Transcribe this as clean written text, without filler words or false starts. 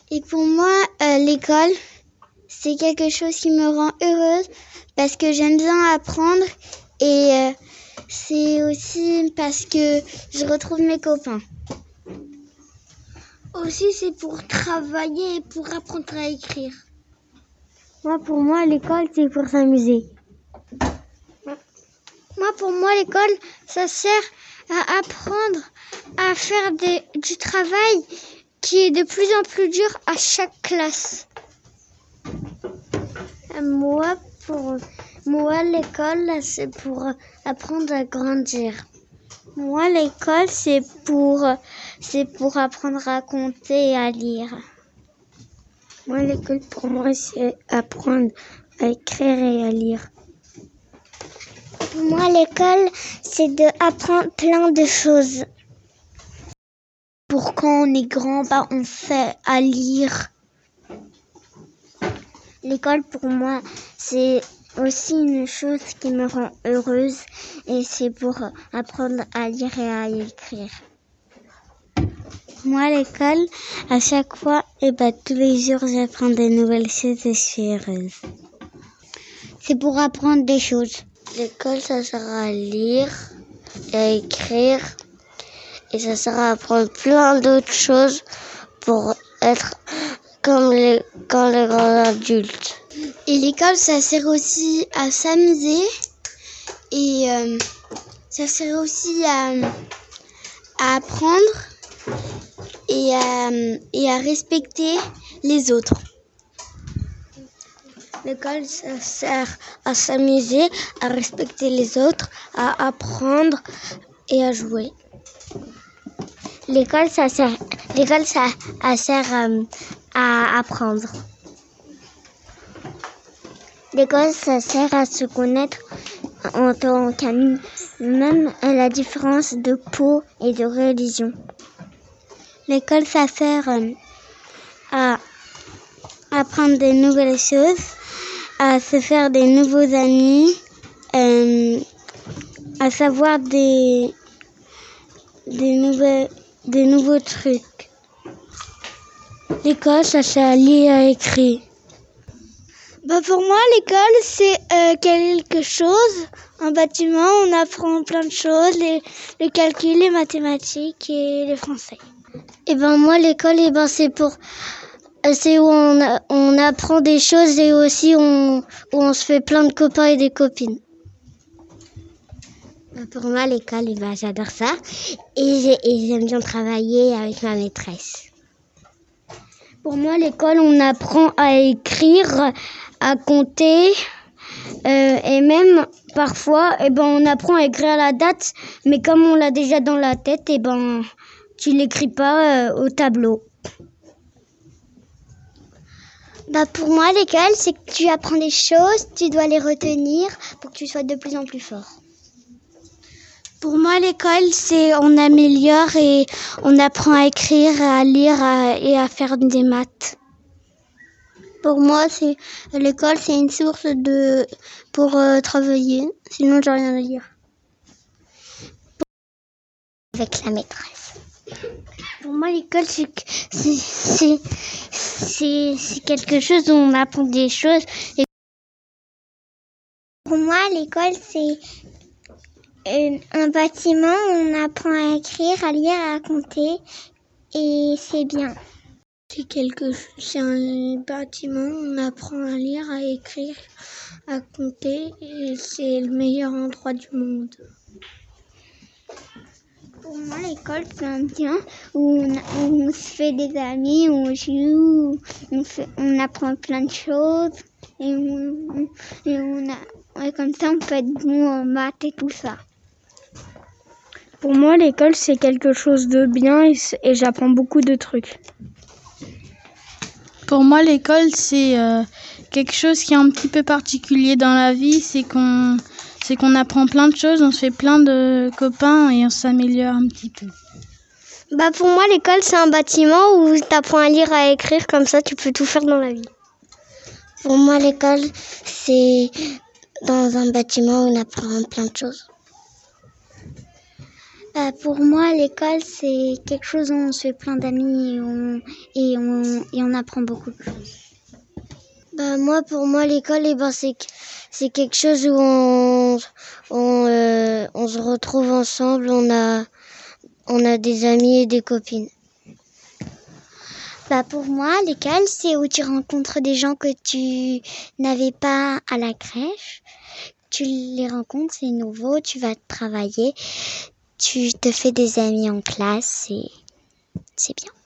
Et pour moi, l'école, c'est quelque chose qui me rend heureuse parce que j'aime bien apprendre et c'est aussi parce que je retrouve mes copains. Aussi, c'est pour travailler et pour apprendre à écrire. Pour moi, l'école, c'est pour s'amuser. Pour moi, l'école, ça sert à apprendre à faire du travail qui est de plus en plus dur à chaque classe. Pour moi, l'école, c'est pour apprendre à grandir. Moi, l'école, c'est pour apprendre à compter et à lire. Moi, l'école, pour moi, c'est apprendre à écrire et à lire. Pour moi, l'école, c'est d'apprendre plein de choses. Pour quand on est grand, on sait à lire. L'école, pour moi, c'est aussi une chose qui me rend heureuse et c'est pour apprendre à lire et à écrire. Moi, l'école, à chaque fois, tous les jours, j'apprends de nouvelles choses et je suis heureuse. C'est pour apprendre des choses. L'école, ça sert à lire et à écrire et ça sert à apprendre plein d'autres choses pour être comme les grands adultes. Et l'école, ça sert aussi à s'amuser et ça sert aussi à apprendre et à respecter les autres. L'école, ça sert à s'amuser, à respecter les autres, à apprendre et à jouer. L'école, ça sert à apprendre. L'école, ça sert à se connaître en tant qu'ami, même à la différence de peau et de religion. L'école, ça sert à apprendre de nouvelles choses, à se faire des nouveaux amis, à savoir des nouveaux trucs. L'école, ça sert à lire et à écrire. Pour moi, l'école, c'est quelque chose, un bâtiment, on apprend plein de choses, les calculs, les mathématiques et les français. Et moi, l'école, c'est où on apprend des choses et aussi où on se fait plein de copains et des copines. Pour moi, l'école, j'adore ça et j'aime bien travailler avec ma maîtresse. Pour moi, l'école, on apprend à écrire, à compter et même parfois, on apprend à écrire la date, mais comme on l'a déjà dans la tête, tu l'écris pas au tableau. Pour moi, l'école, c'est que tu apprends des choses, tu dois les retenir pour que tu sois de plus en plus fort. Pour moi, l'école, c'est on améliore et on apprend à écrire, à lire et à faire des maths. Pour moi, l'école, c'est une source pour travailler. Sinon, j'ai rien à dire. Avec la maîtresse. Pour moi, l'école, c'est quelque chose où on apprend des choses. Pour moi, l'école, c'est un bâtiment où on apprend à écrire, à lire, à compter. Et c'est bien. C'est un bâtiment où on apprend à lire, à écrire, à compter et c'est le meilleur endroit du monde. Pour moi, l'école, c'est un bien où on se fait des amis, où on joue, on apprend plein de choses et comme ça, on peut être bon en maths et tout ça. Pour moi, l'école, c'est quelque chose de bien et j'apprends beaucoup de trucs. Pour moi, l'école, c'est quelque chose qui est un petit peu particulier dans la vie. C'est qu'on apprend plein de choses, on se fait plein de copains et on s'améliore un petit peu. Pour moi, l'école, c'est un bâtiment où tu apprends à lire, à écrire, comme ça, tu peux tout faire dans la vie. Pour moi, l'école, c'est dans un bâtiment où on apprend plein de choses. Pour moi, l'école, c'est quelque chose où on se fait plein d'amis et on apprend beaucoup de choses. Pour moi, l'école, c'est quelque chose où on se retrouve ensemble, on a des amis et des copines. Pour moi, l'école, c'est où tu rencontres des gens que tu n'avais pas à la crèche. Tu les rencontres, c'est nouveau, tu vas travailler, tu te fais des amis en classe et c'est bien.